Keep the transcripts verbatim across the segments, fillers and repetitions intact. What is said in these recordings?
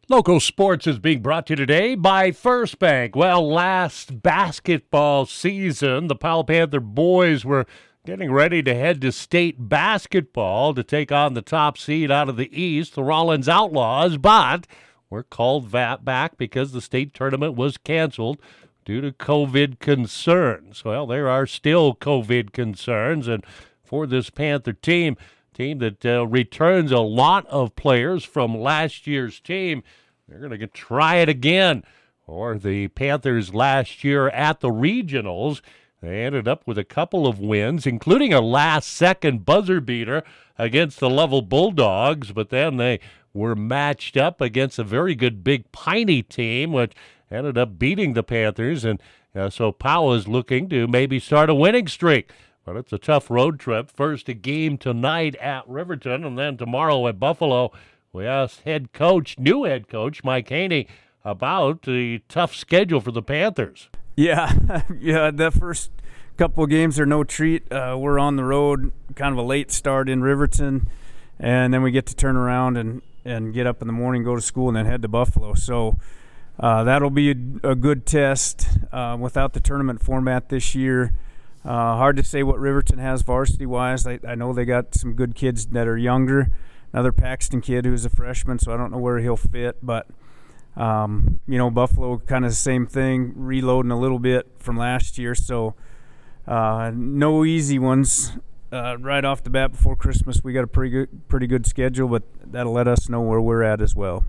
Local sports is being brought to you today by First Bank. Well, last basketball season, the Powell Panther boys were getting ready to head to state basketball to take on the top seed out of the East, the Rollins Outlaws, but were called back because the state tournament was canceled due to COVID concerns. Well, there are still COVID concerns, and for this Panther team, team that uh, returns a lot of players from last year's team, they're going to try it again. Or the Panthers last year at the regionals, they ended up with a couple of wins, including a last-second buzzer beater against the Level Bulldogs, but then they were matched up against a very good Big Piney team, which ended up beating the Panthers, and uh, so Powell is looking to maybe start a winning streak. But it's a tough road trip. First a game tonight at Riverton, and then tomorrow at Buffalo. We asked head coach, new head coach, Mike Haney, about the tough schedule for the Panthers. Yeah, yeah. The first couple of games are no treat. Uh, we're on the road, kind of a late start in Riverton, and then we get to turn around and, and get up in the morning, go to school, and then head to Buffalo. So uh, that'll be a, a good test uh, without the tournament format this year. Uh, hard to say what Riverton has varsity-wise. I, I know they got some good kids that are younger. Another Paxton kid who's a freshman, so I don't know where he'll fit. But, um, you know, Buffalo kind of the same thing, reloading a little bit from last year. So uh, no easy ones uh, right off the bat before Christmas. We got a pretty good, pretty good schedule, but that'll let us know where we're at as well.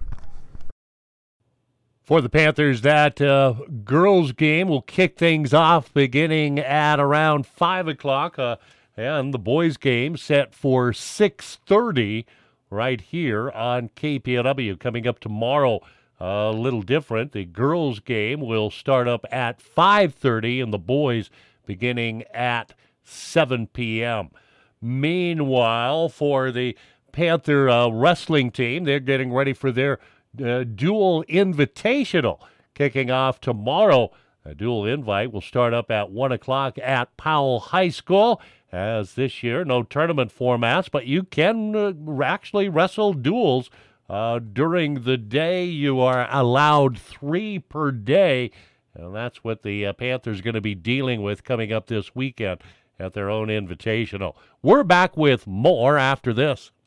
For the Panthers, that uh, girls' game will kick things off beginning at around five o'clock, uh, and the boys' game set for six thirty right here on K P L W. Coming up tomorrow, uh, a little different. The girls' game will start up at five thirty, and the boys beginning at seven p.m. Meanwhile, for the Panther uh, wrestling team, they're getting ready for their Uh, dual invitational kicking off tomorrow. A dual invite will start up at one o'clock at Powell High School. As this year, no tournament formats, but you can uh, actually wrestle duels uh, during the day. You are allowed three per day, and that's what the uh, Panthers are going to be dealing with coming up this weekend at their own invitational. We're back with more after this.